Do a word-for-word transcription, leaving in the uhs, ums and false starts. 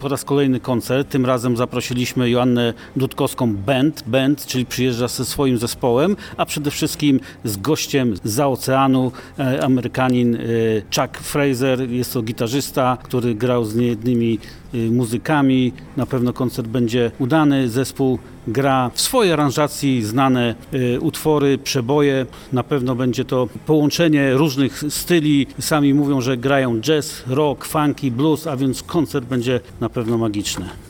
po raz kolejny koncert. Tym razem zaprosiliśmy Joannę Dudkowską Band, Band, czyli przyjeżdża ze swoim zespołem, a przede wszystkim z gościem zza oceanu, e, Amerykanin e, Chuck Fraser. Jest to gitarzysta, który grał z niejednymi e, muzykami. Na pewno koncert będzie udany. Zespół gra w swojej aranżacji znane e, utwory, przeboje. Na pewno będzie to połączenie różnych styli. Sami mówią, że grają jazz, rock, funky, blues, a więc koncert będzie na pewno magiczny.